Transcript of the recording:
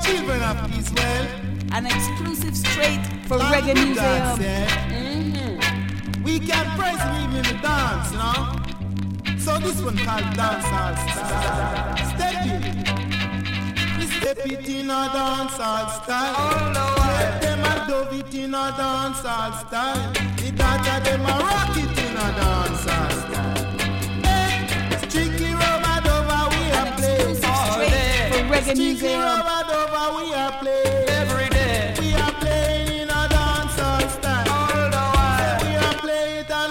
children of Israel. An exclusive straight for Reggae Museum. We can praise him even in the dance, you know. So this one called dancehall style. Step it. We step it in a dancehall style. Let them a dove it in a dancehall style. The data them a rock it in a dancehall style. Hey, strictly rubber dove we a play. For Reggae Strictly Museum. rubber dove we a play.